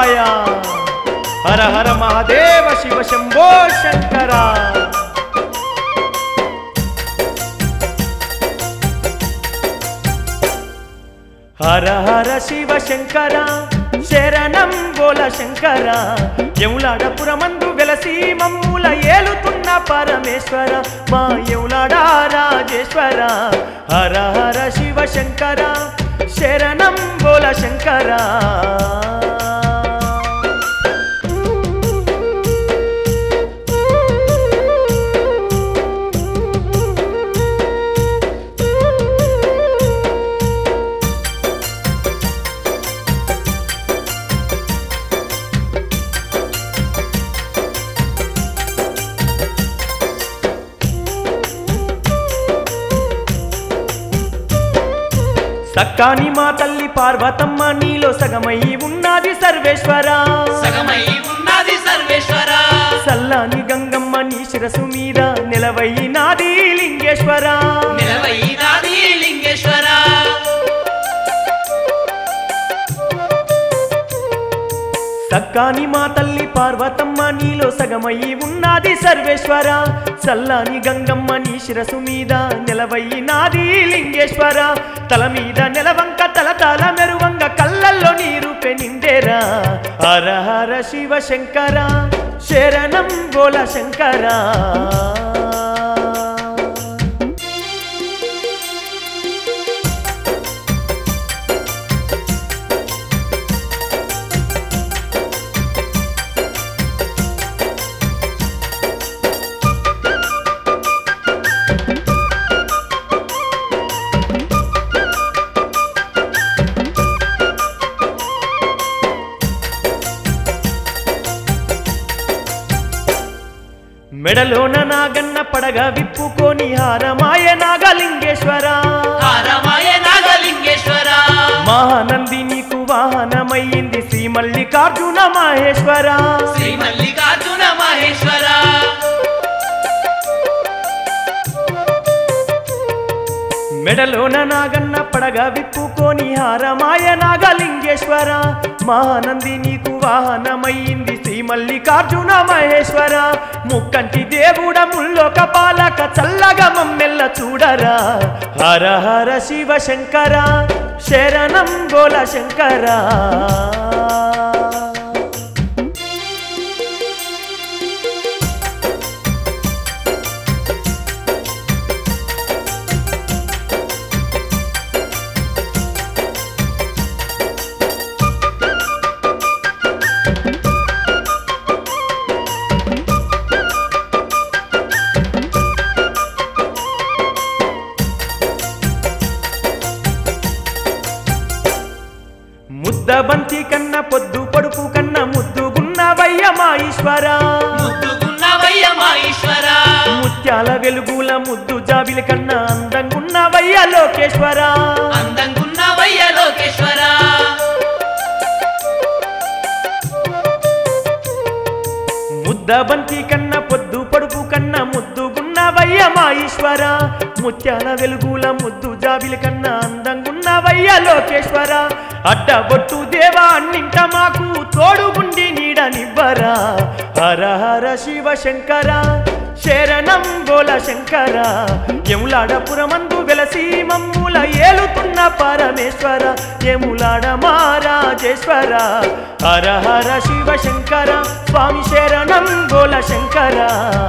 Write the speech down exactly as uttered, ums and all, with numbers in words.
శివాయ హర హర మహాదేవ శివ శంభో శంకర హర హర శివ శంకర శరణం బోల శంకర యములాడపురమందు వెలసి మమ్ముల ఏలుతున్న పరమేశ్వర మా యములాడ రాజేశ్వర హర హర శివ శంకర శరణం బోల శంకర సక్కాని మా తల్లి పార్వతమ్మ నీలో సగమై ఉన్నది సర్వేశ్వర సగమై ఉన్నది సర్వేశ్వర సల్లాని గంగమ్మ నీ శిరసు మీద నిలవై నాది లింగేశ్వర నిలవై నాది లింగేశ్వర సక్కాని మా తల్లి పార్వతమ్మ నీలో సగమై ఉన్నది సర్వేశ్వర సల్లాని గంగమ్మ నీ శిరసు మీద నిలవై నాది లింగేశ్వర తల మీద నెలవంక తల తల మెరువంగ కళ్ళల్లో నీరు పెనిండేరా హర హర శివ శంకర శరణం బోల శంకర మెడలోన నాగన్న పడగ విప్పుకొని హారమాయ నాగలింగేశ్వర హారమాయ నాగలింగేశ్వర మహానంది నీకు వాహనమయ్యింది శ్రీ మల్లికార్జున మహేశ్వర శ్రీ మల్లికార్జున మహేశ్వర మెడలోన నాగన్న పడగ విప్పుకొని హారమాయ నాగలింగేశ్వర మహానంది నీకు వాహనమయ్యింది శ్రీ మల్లికార్జున మహేశ్వర ముక్కంటి దేవుడ ముల్లోక పాలక చల్లగా మమ్మెల్ల చూడరా హర హర శివ శంకర శరణం బోల శంకర ముద్దబంతి కన్న పొద్దు పడుపు కన్న ముద్దుగున్నవయ్య మా ఈశ్వర ముద్దుగున్నవయ్య మా ఈశ్వర ముత్యాల వెలుగుల ముద్దు జాబిలి కన్న అందంగున్నవయ్య లోకేశ్వర అందంగున్నవయ్య లోకేశ్వర ముద్దబంతి కన్న పొద్దు పడుపు కన్న ముద్దుగున్నవయ్య మా ఈశ్వర ముత్యాల వెలుగుల ముద్దు జాబిలి కన్న అందంగున్నవయ్య లోకేశ్వర అడ్డబొట్టు దేవా అన్నింట మాకు తోడుగుండి నీడనివ్వరా హర హర శివ శంకర శరణం బోల శంకర యములాడపురమందు వెలసి మమ్ముల ఏలుతున్న పరమేశ్వర యములాడ మహారాజేశ్వర హర హర శివ శంకర స్వామి శరణం బోల శంకర